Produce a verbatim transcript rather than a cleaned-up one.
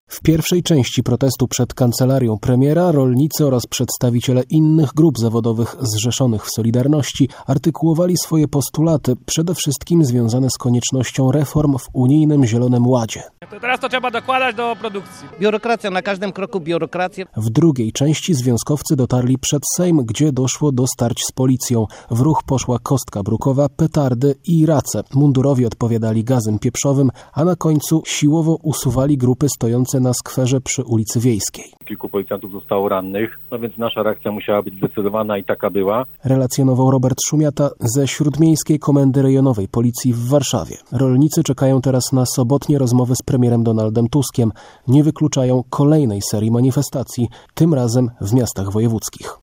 W pierwszej części protestu przed kancelarią premiera rolnicy oraz przedstawiciele innych grup zawodowych zrzeszonych w Solidarności artykułowali swoje postulaty, przede wszystkim związane z koniecznością reform w unijnym Zielonym Ładzie. To teraz to trzeba dokładać do produkcji. Biurokracja, na każdym kroku biurokracja. W drugiej części związkowcy dotarli przed Sejm, gdzie doszło do starć z policją. W ruch poszła kostka brukowa, petardy i race. Mundurowi odpowiadali gazem pieprzowym, a na końcu siłowo usuwali grupy stojące na skwerze przy ulicy Wiejskiej. Kilku policjantów zostało rannych, no więc nasza reakcja musiała być zdecydowana i taka była. Relacjonował Robert Szumiata ze Śródmiejskiej Komendy Rejonowej Policji w Warszawie. Rolnicy czekają teraz na sobotnie rozmowy z premierem Donaldem Tuskiem. Nie wykluczają kolejnej serii manifestacji, tym razem w miastach wojewódzkich.